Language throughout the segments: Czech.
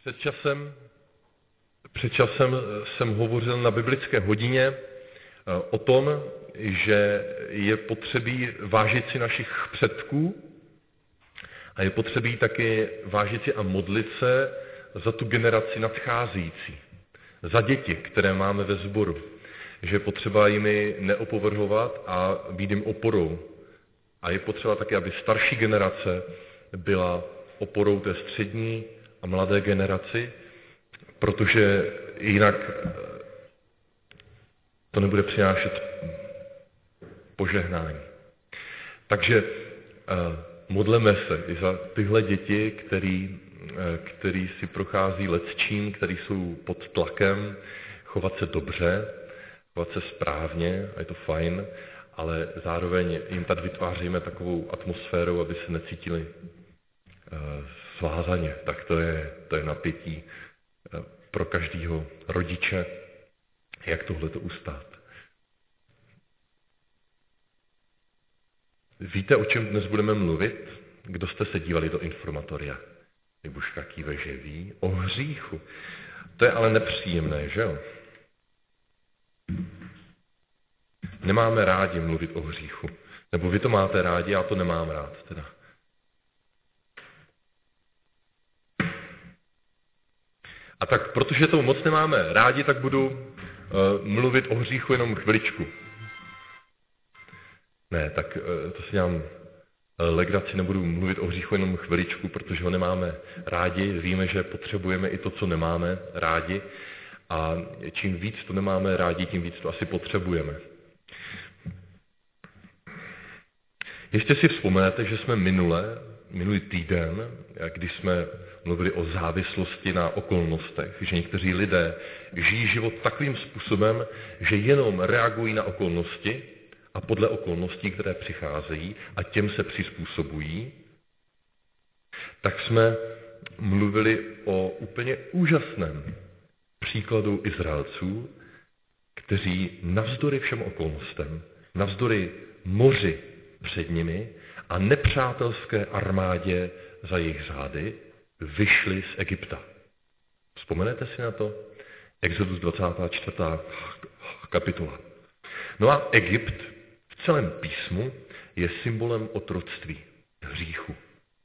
Před časem jsem hovořil na biblické hodině o tom, že je potřebí vážit si našich předků a je potřebí taky vážit si a modlit se za tu generaci nadcházející, za děti, které máme ve sboru, že je potřeba jimi neopovrhovat a být jim oporou. A je potřeba taky, aby starší generace byla oporou té střední a mladé generaci, protože jinak to nebude přinášet požehnání. Takže modleme se i za tyhle děti, který si prochází lecčím, který jsou pod tlakem, chovat se dobře, chovat se správně, a je to fajn, ale zároveň jim tady vytváříme takovou atmosféru, aby se necítili svázaně. Tak to je napětí pro každého rodiče, jak tohleto ustát. Víte, o čem dnes budeme mluvit? Kdo jste se dívali do informatoria? Libuška kýve, že ví. O hříchu. To je ale nepříjemné, že jo? Nemáme rádi mluvit o hříchu. Nebo vy to máte rádi, já to nemám rád teda. A tak, protože to moc nemáme rádi, tak budu mluvit o hříchu jenom chviličku. Ne, tak to si dělám legraci, nebudu mluvit o hříchu jenom chviličku, protože ho nemáme rádi. Víme, že potřebujeme i to, co nemáme rádi. A čím víc to nemáme rádi, tím víc to asi potřebujeme. Ještě si vzpomenete, že jsme minulý týden, když jsme mluvili o závislosti na okolnostech, že někteří lidé žijí život takovým způsobem, že jenom reagují na okolnosti a podle okolností, které přicházejí a těm se přizpůsobují, tak jsme mluvili o úplně úžasném příkladu Izraelců, kteří navzdory všem okolnostem, navzdory moři před nimi a nepřátelské armádě za jejich zády, vyšli z Egypta. Vzpomenete si na to? Exodus 24. kapitola. No a Egypt v celém písmu je symbolem otroctví, hříchu.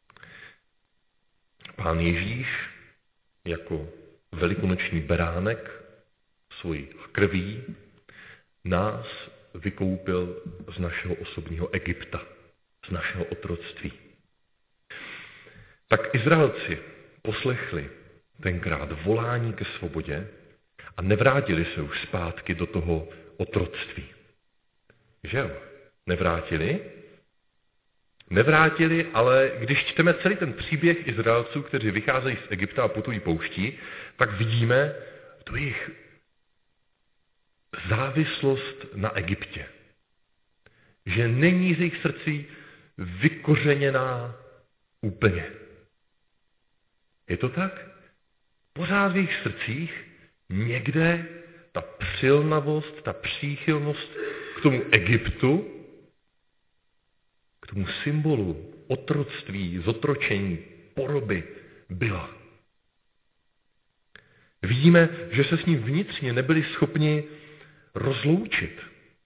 Pán Ježíš jako velikonoční beránek svojí krví nás vykoupil z našeho osobního Egypta, z našeho otroctví. Tak Izraelci poslechli tenkrát volání ke svobodě a nevrátili se už zpátky do toho otroctví. Že jo? Nevrátili? Nevrátili, ale když čteme celý ten příběh Izraelců, kteří vycházejí z Egypta a putují pouští, tak vidíme tu jejich závislost na Egyptě. Že není z jejich srdcí vykořeněná úplně. Je to tak? Pořád v jejich srdcích někde ta přilnavost, ta příchylnost k tomu Egyptu, k tomu symbolu otroctví, zotročení, poroby byla. Vidíme, že se s ním vnitřně nebyli schopni rozloučit.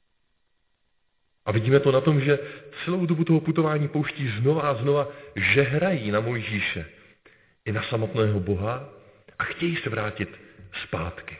A vidíme to na tom, že celou dobu toho putování pouští znova a znova žehrají na Mojžíše i na samotného Boha a chtějí se vrátit zpátky.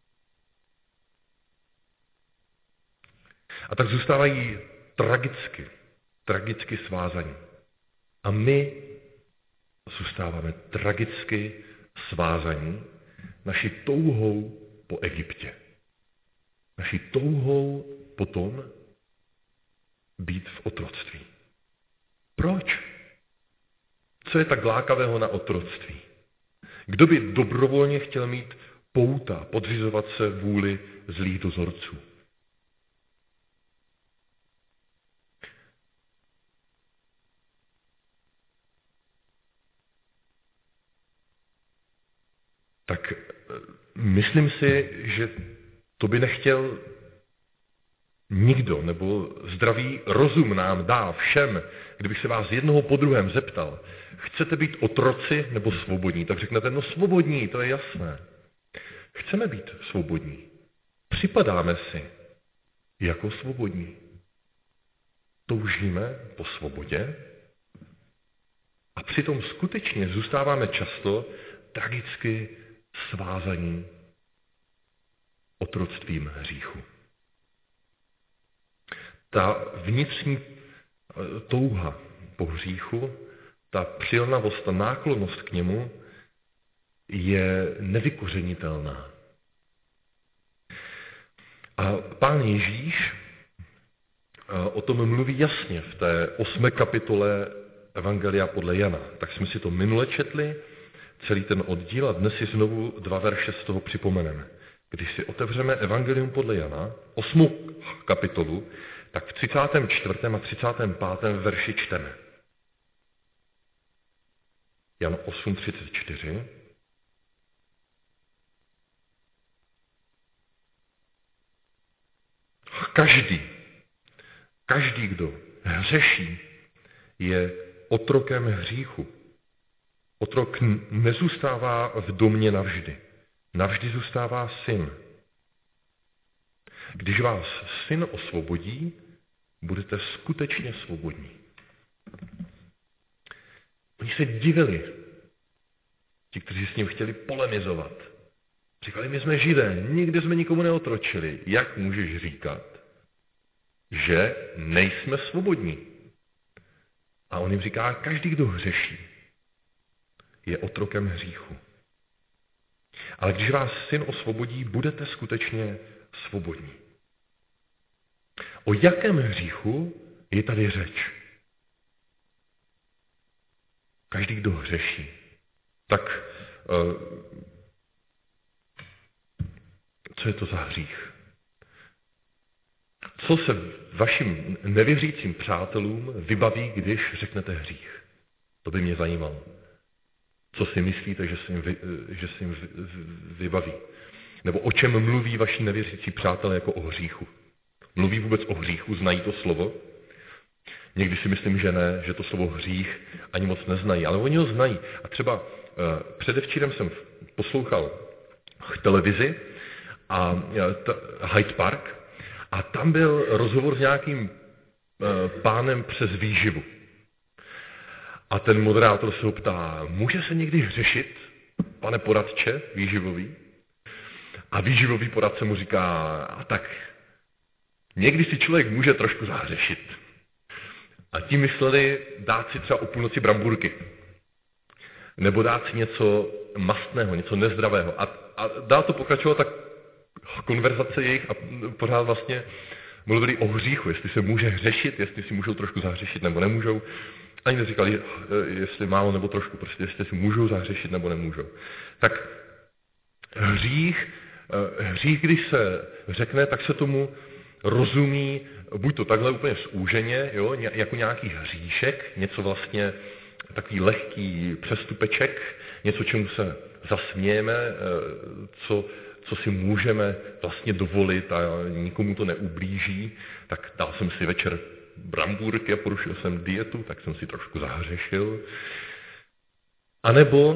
A tak zůstávají tragicky svázaní. A my zůstáváme tragicky svázaní naší touhou po Egyptě. Naší touhou potom být v otroctví. Proč? Co je tak lákavého na otroctví? Kdo by dobrovolně chtěl mít pouta, podřizovat se vůli zlých dozorců? Tak myslím si, že to by nechtěl Nikdo, nebo zdravý rozum nám dá všem, kdybych se vás jednoho po druhém zeptal, chcete být otroci nebo svobodní, tak řeknete, no svobodní, to je jasné. Chceme být svobodní. Připadáme si jako svobodní. Toužíme po svobodě a přitom skutečně zůstáváme často tragicky svázaní otroctvím hříchu. Ta vnitřní touha po hříchu, ta přilnavost, ta náklonnost k němu je nevykořenitelná. A Pán Ježíš o tom mluví jasně v té 8. kapitole Evangelia podle Jana. Tak jsme si to minule četli, celý ten oddíl, a dnes si znovu 2 verše z toho připomeneme. Když si otevřeme Evangelium podle Jana, 8. kapitolu, tak v 34. a 35. verši čteme. Jan 8:34. Každý, kdo hřeší, je otrokem hříchu. Otrok nezůstává v domě navždy. Navždy zůstává syn. Když vás syn osvobodí, budete skutečně svobodní. Oni se divili, ti, kteří s ním chtěli polemizovat. Říkali, my jsme Židé, nikdy jsme nikomu neotročili. Jak můžeš říkat, že nejsme svobodní? A on jim říká, každý, kdo hřeší, je otrokem hříchu. Ale když vás syn osvobodí, budete skutečně svobodní. O jakém hříchu je tady řeč? Každý, kdo hřeší. Tak co je to za hřích? Co se vašim nevěřícím přátelům vybaví, když řeknete hřích? To by mě zajímalo. Co si myslíte, že se jim vybaví? Nebo o čem mluví vaši nevěřící přátelé jako o hříchu? Mluví vůbec o hříchu? Znají to slovo? Někdy si myslím, že ne, že to slovo hřích ani moc neznají, ale oni ho znají. A třeba předevčírem jsem poslouchal televizi a Hyde Park a tam byl rozhovor s nějakým pánem přes výživu. A ten moderátor se ho ptá, může se někdy hřešit, pane poradče výživový? A výživový poradce mu říká, a tak někdy si člověk může trošku zahřešit. A tím mysleli dát si třeba o půlnoci bramburky. Nebo dát si něco mastného, něco nezdravého. A dál to pokračovalo tak konverzace jejich a pořád vlastně mluvili o hříchu, jestli se může hřešit, jestli si můžou trošku zahřešit nebo nemůžou. Ani neříkali, jestli málo nebo trošku, prostě jestli si můžou zahřešit nebo nemůžou. Tak hřích, když se řekne, tak se tomu rozumí buď to takhle úplně zúženě, jo, jako nějaký hříšek, něco vlastně takový lehký přestupeček, něco, čemu se zasmějeme, co si můžeme vlastně dovolit a nikomu to neublíží, tak dal jsem si večer brambůrky a porušil jsem dietu, tak jsem si trošku zahřešil. A nebo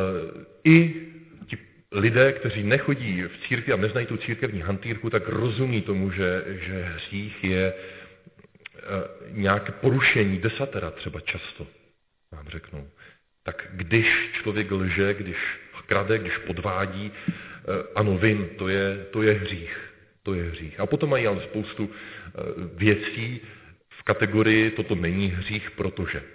i ti lidé, kteří nechodí v církvi a neznají tu církevní hantýrku, tak rozumí tomu, že hřích je nějaké porušení desatera třeba často, vám řeknou. Tak když člověk lže, když krade, když podvádí, ano, vin, to je hřích. To je hřích. A potom mají ale spoustu věcí v kategorii toto není hřích, protože.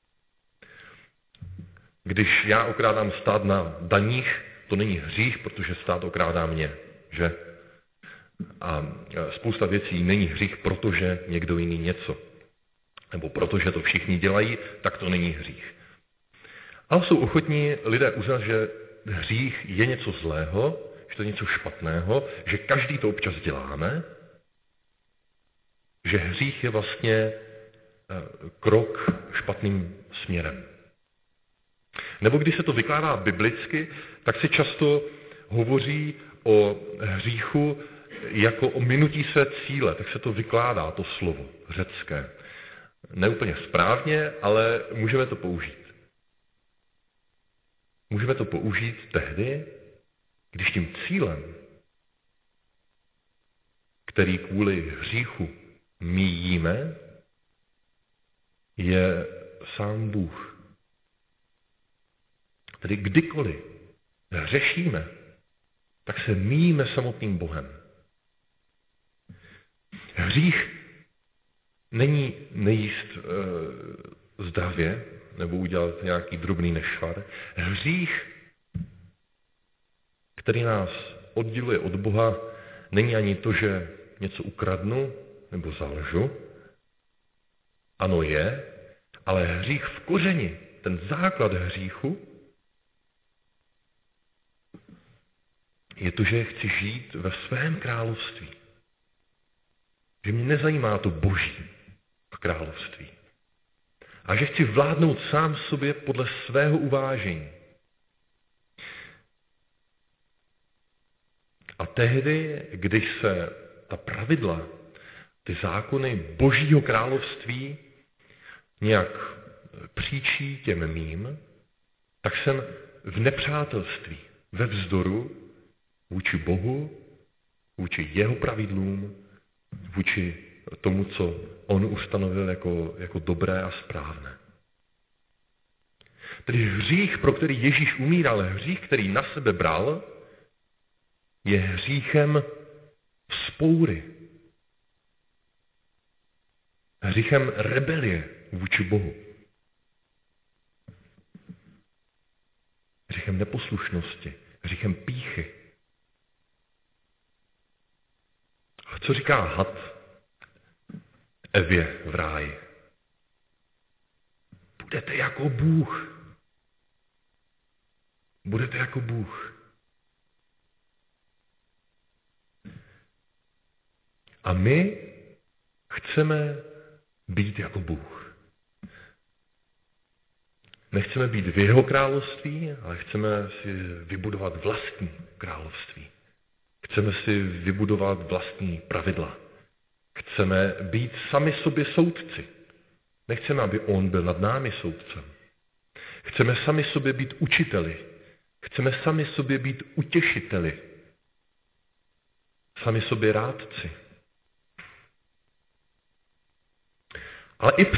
Když já okrádám stát na daních, to není hřích, protože stát okrádá mě, že? A spousta věcí není hřích, protože někdo jiný něco. Nebo protože to všichni dělají, tak to není hřích. Ale jsou ochotní lidé uznat, že hřích je něco zlého, že to je něco špatného, že každý to občas děláme, že hřích je vlastně krok špatným směrem. Nebo když se to vykládá biblicky, tak se často hovoří o hříchu jako o minutí své cíle, tak se to vykládá, to slovo řecké. Neúplně správně, ale můžeme to použít. Můžeme to použít tehdy, když tím cílem, který kvůli hříchu míjíme, je sám Bůh. Tedy kdykoliv hřešíme, tak se míjíme samotným Bohem. Hřích není nejíst zdravě nebo udělat nějaký drobný nešvar. Hřích, který nás odděluje od Boha, není ani to, že něco ukradnu nebo zalžu. Ano, je, ale hřích v kořeni, ten základ hříchu, je to, že chci žít ve svém království. Že mě nezajímá to boží království. A že chci vládnout sám sobě podle svého uvážení. A tehdy, když se ta pravidla, ty zákony božího království nějak příčí těm mým, tak jsem v nepřátelství, ve vzdoru vůči Bohu, vůči jeho pravidlům, vůči tomu, co on ustanovil jako dobré a správné. Tedy hřích, pro který Ježíš umíral, hřích, který na sebe bral, je hříchem vzpoury. Hříchem rebelie vůči Bohu. Hříchem neposlušnosti, hříchem pýchy. A co říká had Evě v ráji? Budete jako Bůh. Budete jako Bůh. A my chceme být jako Bůh. Nechceme být v jeho království, ale chceme si vybudovat vlastní království. Chceme si vybudovat vlastní pravidla. Chceme být sami sobě soudci. Nechceme, aby on byl nad námi soudcem. Chceme sami sobě být učiteli. Chceme sami sobě být utěšiteli. Sami sobě rádci. Ale i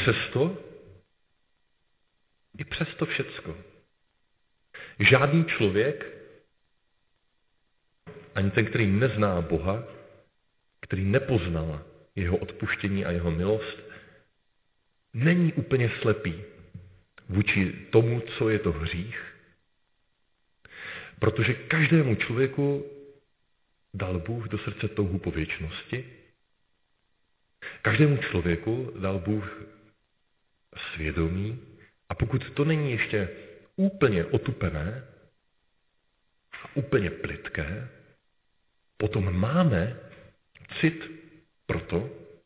přesto všecko. Žádný člověk, ani ten, který nezná Boha, který nepoznal jeho odpuštění a jeho milost, není úplně slepý vůči tomu, co je to hřích, protože každému člověku dal Bůh do srdce touhu po věčnosti, každému člověku dal Bůh svědomí a pokud to není ještě úplně otupené a úplně plytké, potom máme cit pro to,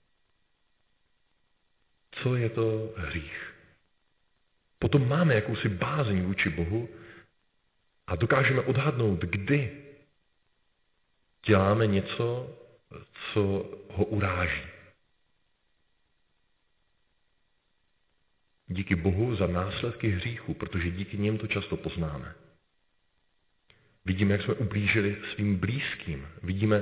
co je to hřích. Potom máme jakousi bázeň vůči Bohu a dokážeme odhadnout, kdy děláme něco, co ho uráží. Díky Bohu za následky hříchu, protože díky nim to často poznáme. Vidíme, jak jsme ublížili svým blízkým. Vidíme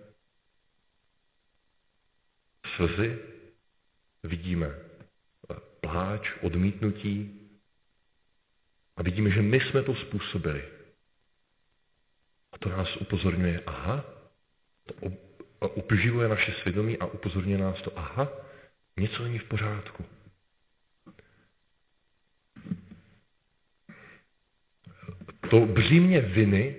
slzy, vidíme pláč, odmítnutí a vidíme, že my jsme to způsobili. A to nás upozorňuje, to upživuje naše svědomí a upozorňuje nás to, něco není v pořádku. To břímě viny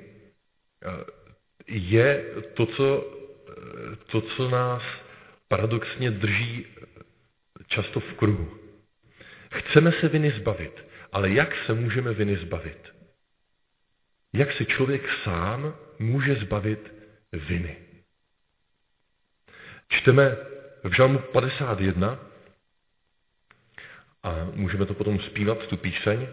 je to, co nás paradoxně drží často v kruhu. Chceme se viny zbavit, ale jak se můžeme viny zbavit? Jak se člověk sám může zbavit viny? Čteme v Žalmu 51 a můžeme to potom zpívat, tu píseň.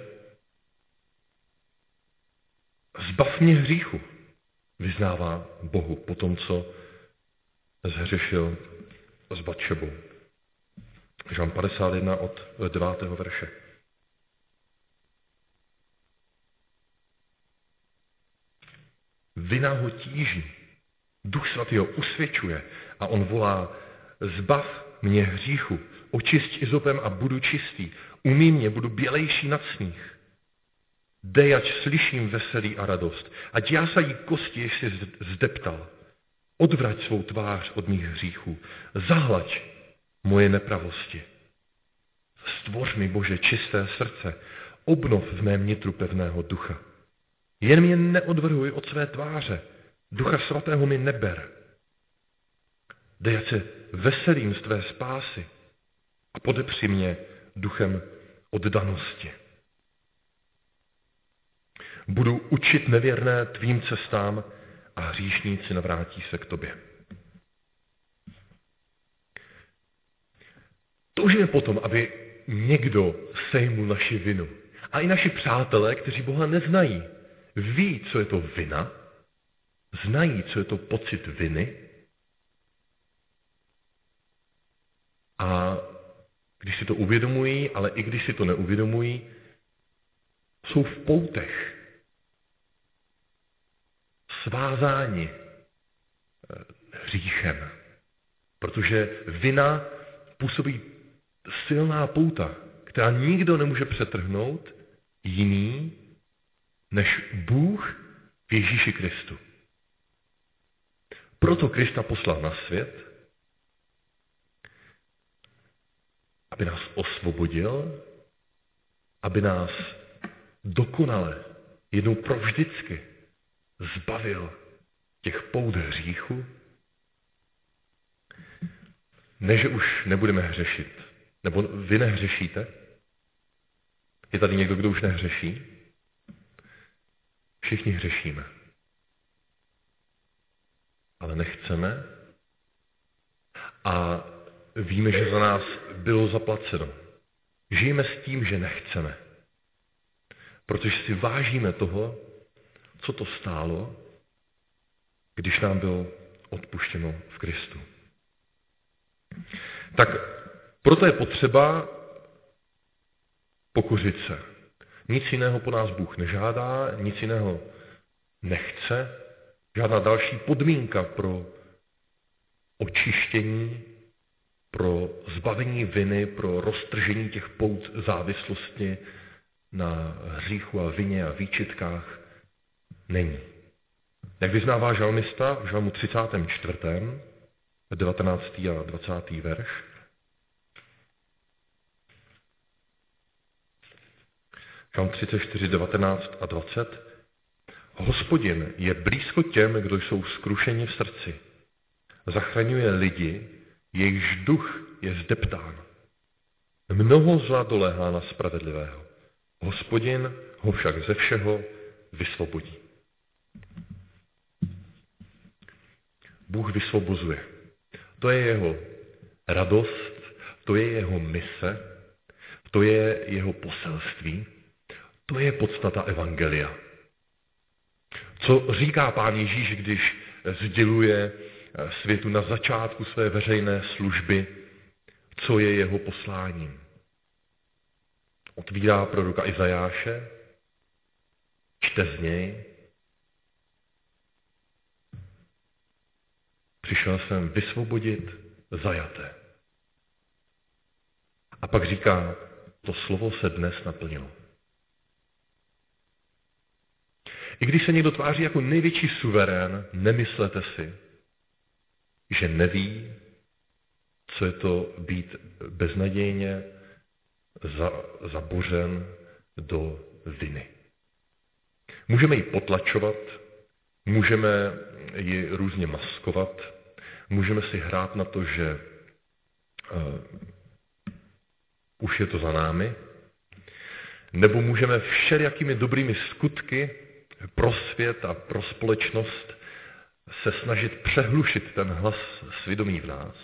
Zbav mě hříchu, vyznává Bohu po tom, co zhřešil s Batšebou. Žalm 51 od 9. verše. Vina ho tíží, Duch Svatý ho usvědčuje a on volá: zbav mě hříchu, očisť izopem a budu čistý, umyj mě, budu bělejší nad sníh. Dej, ať slyším veselí a radost, ať jásají kosti, jež jsi zdeptal. Odvrať svou tvář od mých hříchů, zahlaď moje nepravosti. Stvoř mi, Bože, čisté srdce, obnov v mém nitru pevného ducha. Jen mě neodvrhuj od své tváře, Ducha Svatého mi neber. Dej, ať se veselím z tvé spásy a podepři mě duchem oddanosti. Budu učit nevěrné tvým cestám a hříšníci navrátí se k tobě. Toužíme potom, aby někdo sejmul naši vinu. A i naši přátelé, kteří Boha neznají, ví, co je to vina, znají, co je to pocit viny. A když si to uvědomují, ale i když si to neuvědomují, jsou v poutech, svázáni hříchem. Protože vina působí silná pouta, která nikdo nemůže přetrhnout jiný než Bůh v Ježíši Kristu. Proto Krista poslal na svět, aby nás osvobodil, aby nás dokonale, jednou provždycky zbavil těch pout hříchu, ne, že už nebudeme hřešit. Nebo vy nehřešíte? Je tady někdo, kdo už nehřeší? Všichni hřešíme. Ale nechceme a víme, že za nás bylo zaplaceno. Žijeme s tím, že nechceme. Protože si vážíme toho, co to stálo, když nám bylo odpuštěno v Kristu. Tak proto je potřeba pokořit se. Nic jiného po nás Bůh nežádá, nic jiného nechce. Žádná další podmínka pro očištění, pro zbavení viny, pro roztržení těch pout závislosti na hříchu a vině a výčitkách není. Jak vyznává žalmista v žalmu 34., 19. a 20. verš, žalm 34, 19 a 20, Hospodin je blízko těm, kdo jsou zkrušeni v srdci. Zachraňuje lidi, jejichž duch je zdeptán. Mnoho zla doléhá na spravedlivého. Hospodin ho však ze všeho vysvobodí. Bůh vysvobozuje. To je jeho radost, to je jeho mise, to je jeho poselství, to je podstata evangelia. Co říká Pán Ježíš, když sděluje světu na začátku své veřejné služby, co je jeho posláním? Otvírá proroka Izajáše, čte z něj. Přišel jsem vysvobodit zajaté. A pak říká, to slovo se dnes naplnilo. I když se někdo tváří jako největší suverén, nemyslete si, že neví, co je to být beznadějně zabořen do viny. Můžeme ji potlačovat, můžeme ji různě maskovat, můžeme si hrát na to, že už je to za námi, nebo můžeme všelijakými dobrými skutky pro svět a pro společnost se snažit přehlušit ten hlas svědomí v nás.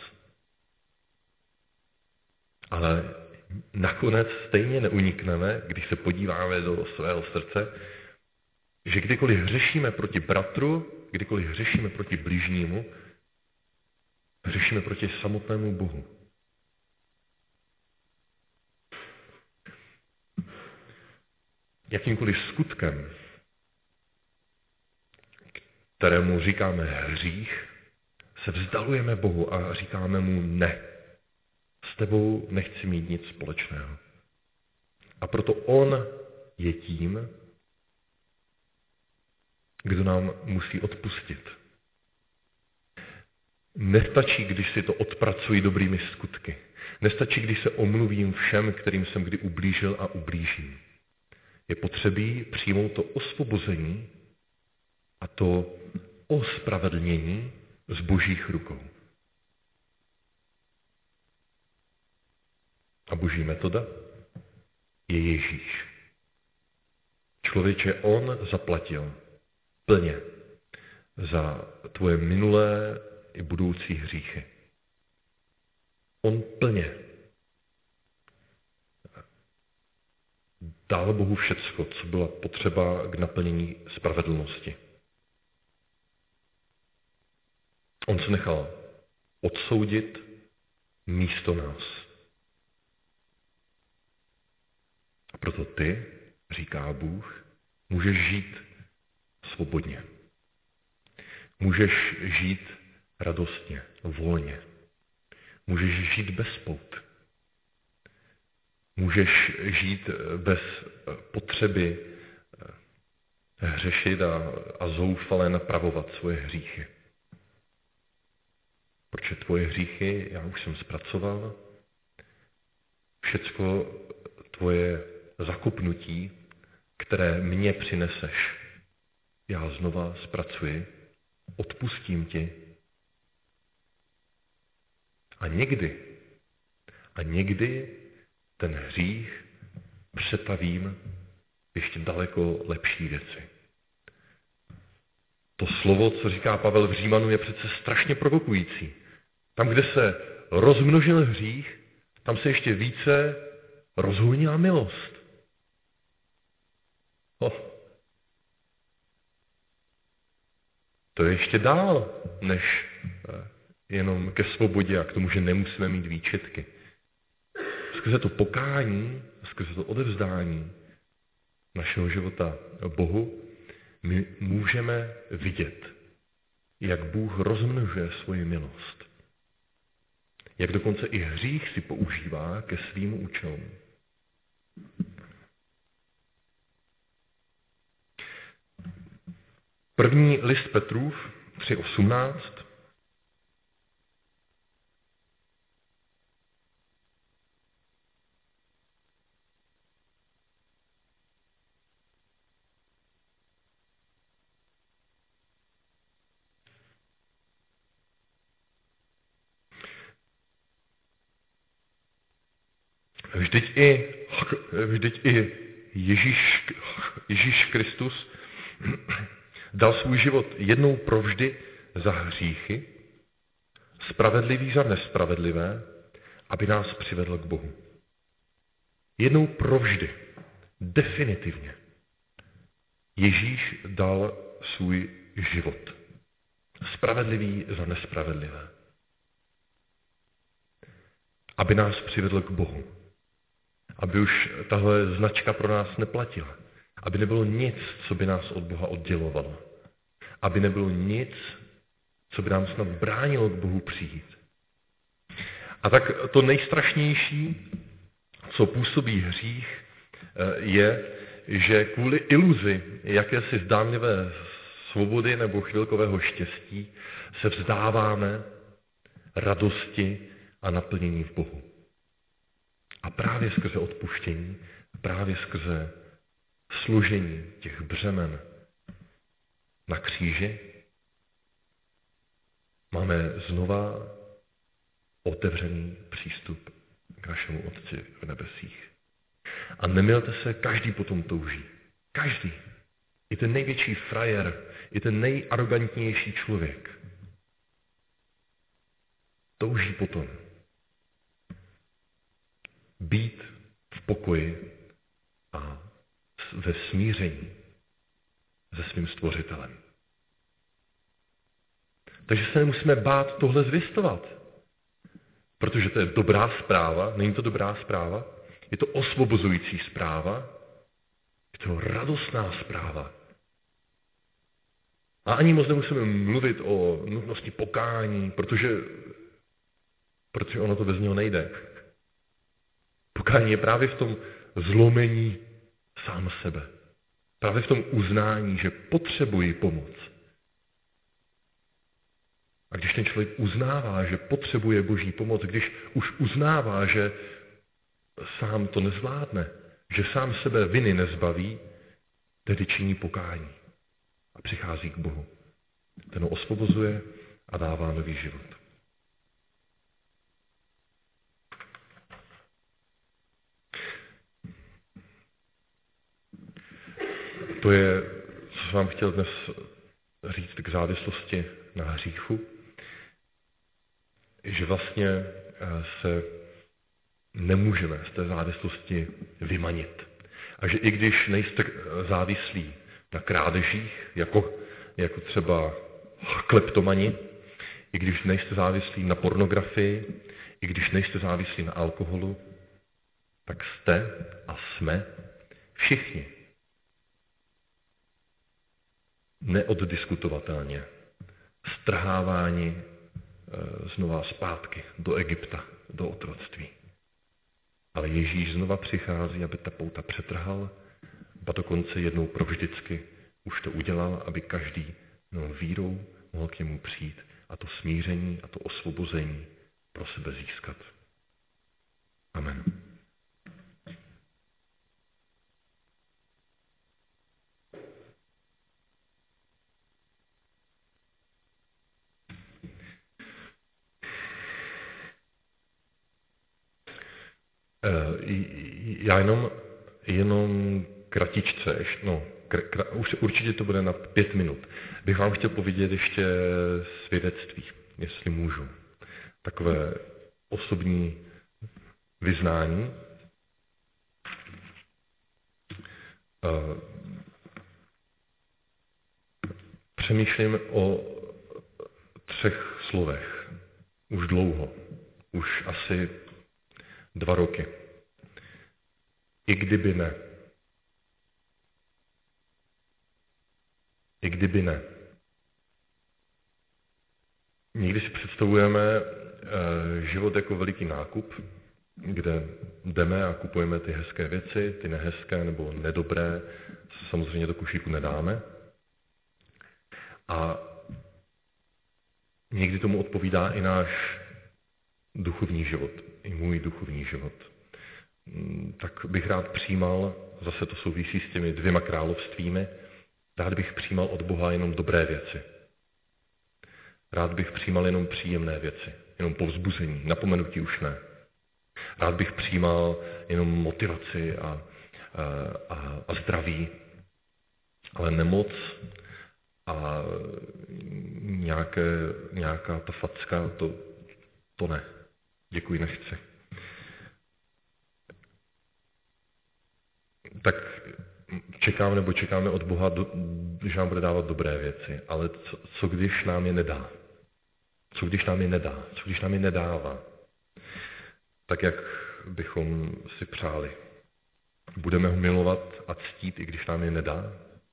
Ale nakonec stejně neunikneme, když se podíváme do svého srdce, že kdykoliv hřešíme proti bratru, kdykoliv hřešíme proti bližnímu, Hřešíme proti samotnému Bohu. Jakýmkoliv skutkem, kterému říkáme hřích, se vzdalujeme Bohu a říkáme mu ne. S tebou nechci mít nic společného. A proto on je tím, kdo nám musí odpustit. Nestačí, když si to odpracuji dobrými skutky. Nestačí, když se omluvím všem, kterým jsem kdy ublížil a ublížím. Je potřebí přijmout to osvobození a to ospravedlnění z Božích rukou. A Boží metoda je Ježíš. Člověče, on zaplatil plně za tvoje minulé i budoucí hříchy. On plně dal Bohu všecko, co byla potřeba k naplnění spravedlnosti. On se nechal odsoudit místo nás. A proto ty, říká Bůh, můžeš žít svobodně. Můžeš žít radostně, volně. Můžeš žít bez pout. Můžeš žít bez potřeby hřešit a zoufale napravovat svoje hříchy. Protože tvoje hříchy, já už jsem zpracoval, všecko tvoje zakopnutí, které mně přineseš, já znova zpracuji, odpustím ti. A někdy ten hřích přetavím v ještě daleko lepší věci. To slovo, co říká Pavel v Římanu, je přece strašně provokující. Tam, kde se rozmnožil hřích, tam se ještě více rozhojnila milost. To je ještě dál, než jenom ke svobodě a k tomu, že nemusíme mít výčitky. Skrze to pokání, skrze to odevzdání našeho života Bohu, my můžeme vidět, jak Bůh rozmnožuje svoji milost. Jak dokonce i hřích si používá ke svým účelům. První list Petrův 3:18. Vždyť i Ježíš Kristus dal svůj život jednou provždy za hříchy, spravedlivý za nespravedlivé, aby nás přivedl k Bohu. Jednou provždy, definitivně. Ježíš dal svůj život. Spravedlivý za nespravedlivé. Aby nás přivedl k Bohu. Aby už tahle značka pro nás neplatila. Aby nebylo nic, co by nás od Boha oddělovalo. Aby nebylo nic, co by nám snad bránilo k Bohu přijít. A tak to nejstrašnější, co působí hřích, je, že kvůli iluzi jakési zdánlivé svobody nebo chvilkového štěstí se vzdáváme radosti a naplnění v Bohu. A právě skrze odpuštění, právě skrze složení těch břemen na kříži máme znova otevřený přístup k našemu Otci v nebesích. A nemylte se, každý potom touží. Každý. I ten největší frajer, i ten nejarogantnější člověk touží potom být v pokoji a ve smíření se svým Stvořitelem. Takže se nemusíme bát tohle zvěstovat. Protože to je dobrá zpráva, není to dobrá zpráva, je to osvobozující zpráva, je to radostná zpráva. A ani moc nemusíme mluvit o nutnosti pokání, protože ono to bez něho nejde. Pokání je právě v tom zlomení sám sebe. Právě v tom uznání, že potřebuji pomoc. A když ten člověk uznává, že potřebuje Boží pomoc, když už uznává, že sám to nezvládne, že sám sebe viny nezbaví, tedy činí pokání a přichází k Bohu. Ten ho osvobozuje a dává nový život. To je, co jsem vám chtěl dnes říct k závislosti na hříchu, že vlastně se nemůžeme z té závislosti vymanit. A že i když nejste závislí na krádežích, jako třeba kleptomani, i když nejste závislí na pornografii, i když nejste závislí na alkoholu, tak jste a jsme všichni neoddiskutovatelně strháváni znova zpátky do Egypta, do otroctví. Ale Ježíš znova přichází, aby ta pouta přetrhal, a dokonce jednou provždycky už to udělal, aby každý vírou mohl k němu přijít a to smíření a to osvobození pro sebe získat. Amen. Já jenom kratičce, už určitě to bude na 5 minut, bych vám chtěl povědět ještě svědectví, jestli můžu. Takové osobní vyznání. Přemýšlím o 3 slovech. Už dlouho. Už asi 2 roky. I kdyby ne. I kdyby ne. Někdy si představujeme život jako veliký nákup, kde jdeme a kupujeme ty hezké věci, ty nehezké nebo nedobré, samozřejmě do košíku nedáme. A někdy tomu odpovídá i náš duchovní život, i můj duchovní život. Tak bych rád přijímal, zase to souvisí s těmi 2 královstvími, rád bych přijímal od Boha jenom dobré věci. Rád bych přijímal jenom příjemné věci, jenom povzbuzení, napomenutí už ne. Rád bych přijímal jenom motivaci a zdraví, ale nemoc a nějaká ta facka, to ne. Děkuji, nechci. Tak čekáme od Boha, že nám bude dávat dobré věci, ale co když nám je nedá? Co když nám je nedá? Co když nám je nedává? Tak, jak bychom si přáli. Budeme ho milovat a ctít, i když nám je nedá?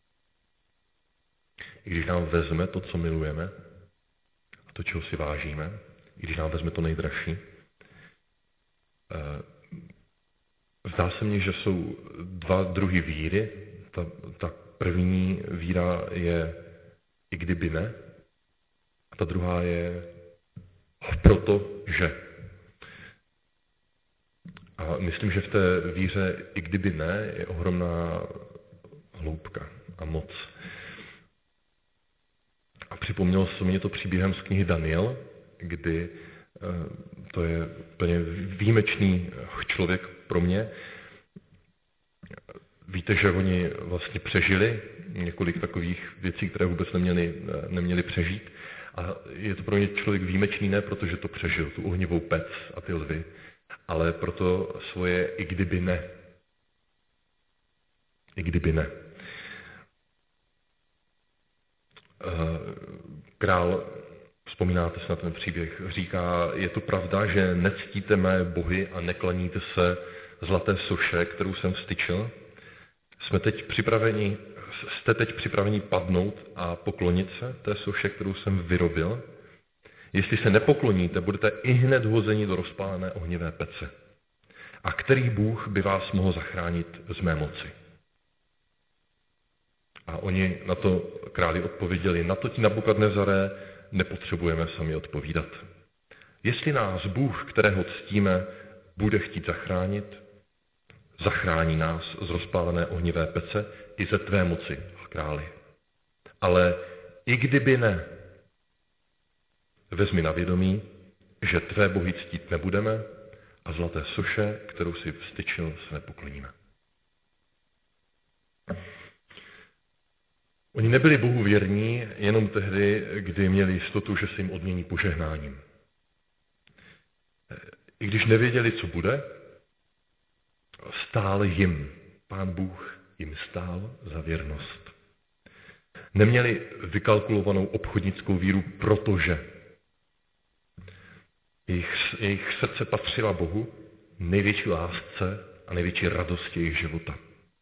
I když nám vezme to, co milujeme, to, čeho si vážíme, i když nám vezme to nejdražší? Zdá se mně, že jsou 2 druhy víry. Ta první víra je i kdyby ne, a ta druhá je protože. A myslím, že v té víře i kdyby ne je ohromná hloubka a moc. A připomnělo se mě to příběhem z knihy Daniel, kdy to je úplně výjimečný člověk pro mě. Víte, že oni vlastně přežili několik takových věcí, které vůbec neměli přežít. A je to pro mě člověk výjimečný ne, protože to přežil, tu ohnivou pec a ty lvy, ale proto svoje i kdyby ne. I kdyby ne. Král Vzpomínáte si na ten příběh. Říká, je to pravda, že nectíte mé bohy a neklaníte se zlaté soše, kterou jsem vztyčil? Jste teď připraveni padnout a poklonit se té soše, kterou jsem vyrobil? Jestli se nepokloníte, budete ihned hozeni do rozpálené ohnivé pece. A který Bůh by vás mohl zachránit z mé moci? A oni na to králi odpověděli, na to ti Nabukadnezare nepotřebujeme sami odpovídat. Jestli nás Bůh, kterého ctíme, bude chtít zachránit, zachrání nás z rozpálené ohnivé pece i ze tvé moci, králi. Ale i kdyby ne, vezmi na vědomí, že tvé bohy ctít nebudeme a zlaté soše, kterou si vztyčil, se nepokloníme. Oni nebyli Bohu věrní jenom tehdy, kdy měli jistotu, že se jim odmění požehnáním. I když nevěděli, co bude, stál jim. Pán Bůh jim stál za věrnost. Neměli vykalkulovanou obchodnickou víru, protože jejich srdce patřila Bohu, největší lásce a největší radosti jejich života.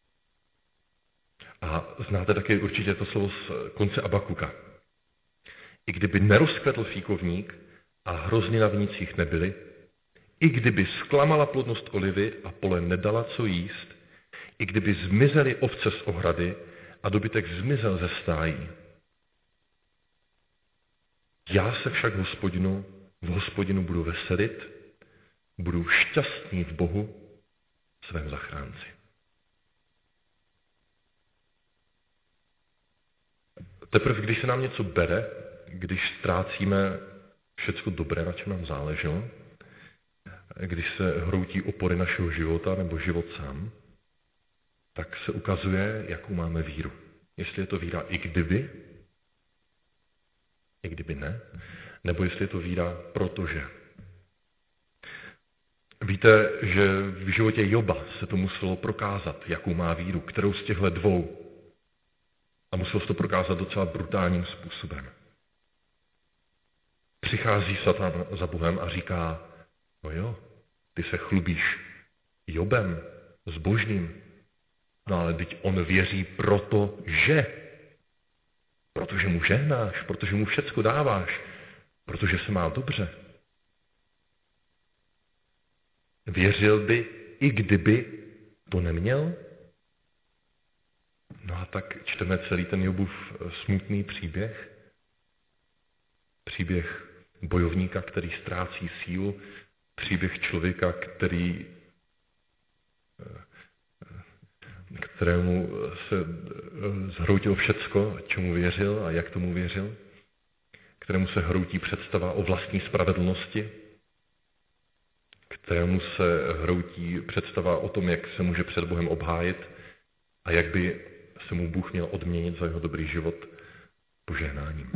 A znáte také určitě to slovo z konce Abakuka. I kdyby nerozkvetl fíkovník a hrozny na vinicích nebyly, i kdyby zklamala plodnost olivy a pole nedala co jíst, i kdyby zmizely ovce z ohrady a dobytek zmizel ze stájí. Já se však v Hospodinu budu veselit, budu šťastný v Bohu, svém zachránci. Teprve, když se nám něco bere, když ztrácíme všecko dobré, na čem nám záleželo, když se hroutí opory našeho života nebo život sám, tak se ukazuje, jakou máme víru. Jestli je to víra i kdyby ne, nebo jestli je to víra protože. Víte, že v životě Joba se to muselo prokázat, jakou má víru, kterou z těchto dvou. A muselo se to prokázat docela brutálním způsobem. Přichází Satan za Bohem a říká, no jo, ty se chlubíš Jobem, zbožným, no ale teď on věří protože mu žehnáš, protože mu všecko dáváš, protože se má dobře. Věřil by, i kdyby to neměl? No a tak čteme celý ten Jobův smutný příběh. Příběh bojovníka, který ztrácí sílu, příběh člověka, kterému se zhroutilo všecko, čemu věřil a jak tomu věřil, kterému se hroutí představa o vlastní spravedlnosti, kterému se hroutí představa o tom, jak se může před Bohem obhájit a jak by se mu Bůh měl odměnit za jeho dobrý život požehnáním.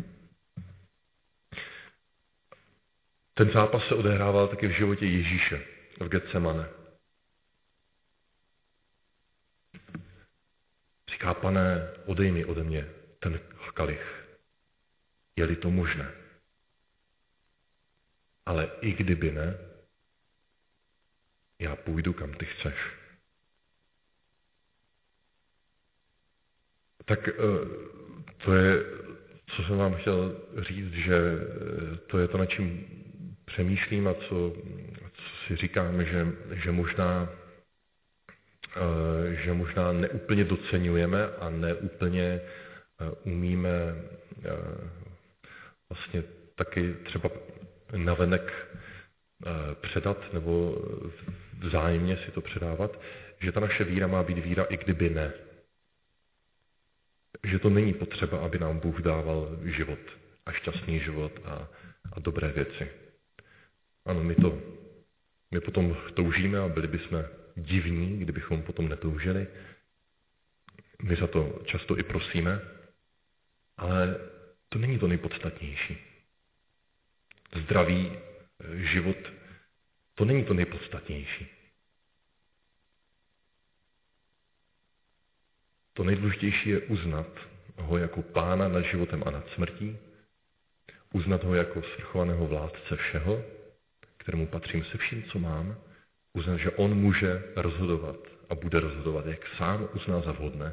Ten zápas se odehrával taky v životě Ježíše v Getsemane. Říká, Pane, odej mi ode mě ten kalich. Je-li to možné. Ale i kdyby ne, já půjdu, kam ty chceš. Tak to je, co jsem vám chtěl říct, že to je to, nad čím přemýšlím a co si říkám, že možná neúplně doceňujeme a neúplně umíme vlastně taky třeba navenek předat nebo vzájemně si to předávat, že ta naše víra má být víra, i kdyby ne. Že to není potřeba, aby nám Bůh dával život a šťastný život a dobré věci. Ano, my potom toužíme a byli bychom divní, kdybychom potom netoužili. My za to často i prosíme, ale to není to nejpodstatnější. Zdravý život, to není to nejpodstatnější. To nejdůležitější je uznat ho jako Pána nad životem a nad smrtí, uznat ho jako svrchovaného vládce všeho, kterému patřím se vším, co mám, uznat, že on může rozhodovat a bude rozhodovat, jak sám uzná za vhodné.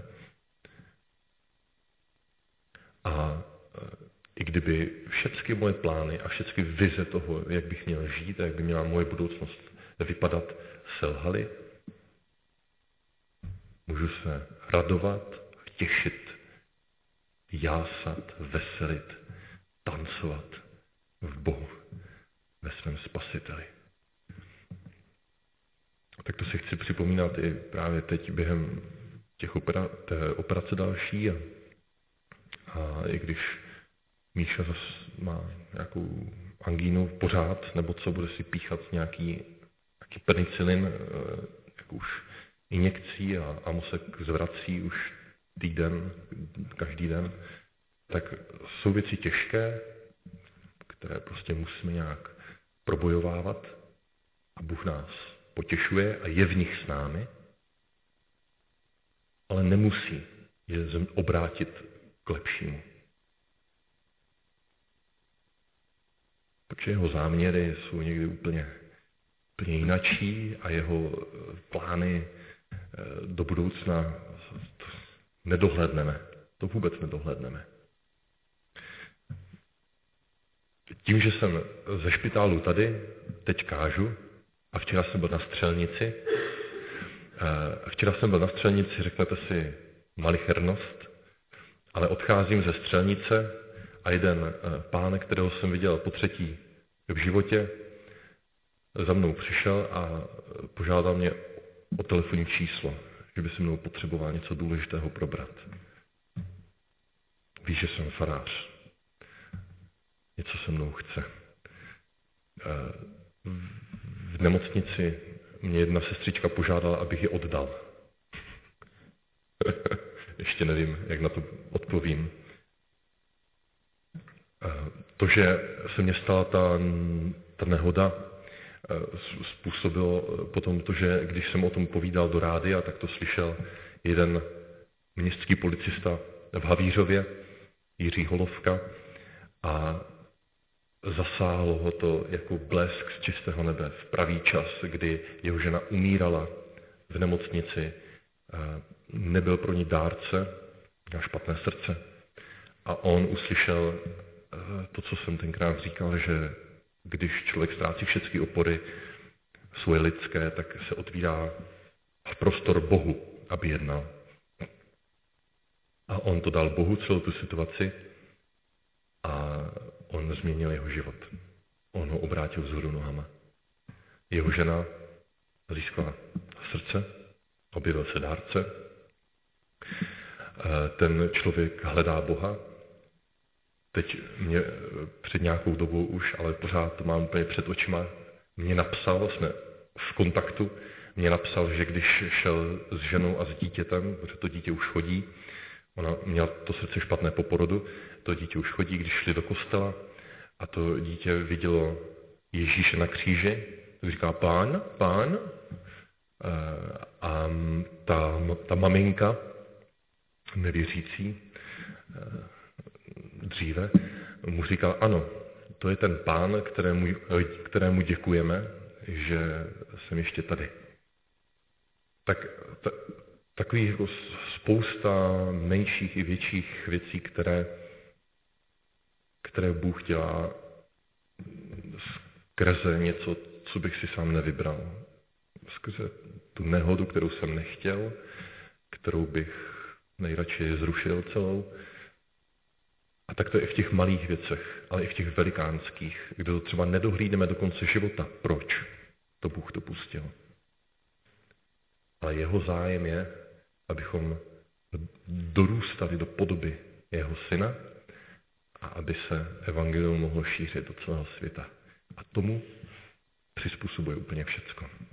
A i kdyby všechny moje plány a všechny vize toho, jak bych měl žít a jak by měla moje budoucnost vypadat, selhaly, můžu se radovat, těšit, jásat, veselit, tancovat v Bohu, ve svém Spasiteli. Tak to si chci připomínat i právě teď během té operace další. A i když Míša zase má nějakou angínu pořád, nebo co, bude si píchat nějaký penicilin, jak už injekcí a mozek zvrací už týden, každý den, tak jsou věci těžké, které prostě musíme nějak probojovávat a Bůh nás potěšuje a je v nich s námi, ale nemusí je obrátit k lepšímu. Protože jeho záměry jsou někdy úplně jinačí a jeho plány do budoucna nedohledneme. To vůbec nedohledneme. Tím, že jsem ze špitálu tady, teď kážu, a včera jsem byl na střelnici. Řeknete si malichernost, ale odcházím ze střelnice a jeden pán, kterého jsem viděl po třetí v životě, za mnou přišel a požádal mě o telefonní číslo, že by se mnou potřeboval něco důležitého probrat. Ví, že jsem farář. Něco se mnou chce. V nemocnici mě jedna sestřička požádala, abych je oddal. Ještě nevím, jak na to odpovím. To, že se mně stala ta nehoda, způsobilo potom to, že když jsem o tom povídal do rádia, tak to slyšel jeden městský policista v Havířově, Jiří Holovka, a zasáhlo ho to jako blesk z čistého nebe v pravý čas, kdy jeho žena umírala v nemocnici, nebyl pro ní dárce, měl špatné srdce a on uslyšel to, co jsem tenkrát říkal, že když člověk ztrácí všechny opory svoje lidské, tak se otvírá prostor Bohu, aby jednal. A on to dal Bohu celou tu situaci a on změnil jeho život. On ho obrátil vzhůru nohama. Jeho žena získala srdce, objevil se dárce. Ten člověk hledá Boha. Teď mě před nějakou dobou už, ale pořád to mám úplně před očima, mě napsal, jsme v kontaktu, mě napsal, že když šel s ženou a s dítětem, protože to dítě už chodí, ona měla to srdce špatné po porodu, to dítě už chodí, když šli do kostela a to dítě vidělo Ježíše na kříži, tak říká pán, a ta maminka, nevěřící, dříve, mu říkal, ano, to je ten pán, kterému děkujeme, že jsem ještě tady. Tak takových jako spousta menších i větších věcí, které Bůh dělá skrze něco, co bych si sám nevybral. Skrze tu nehodu, kterou jsem nechtěl, kterou bych nejradši zrušil celou. A tak to je i v těch malých věcech, ale i v těch velikánských, kde to třeba nedohlídneme do konce života. Proč to Bůh dopustil? Ale jeho zájem je, abychom dorůstali do podoby jeho syna a aby se evangelium mohlo šířit do celého světa. A tomu přizpůsobuje úplně všecko.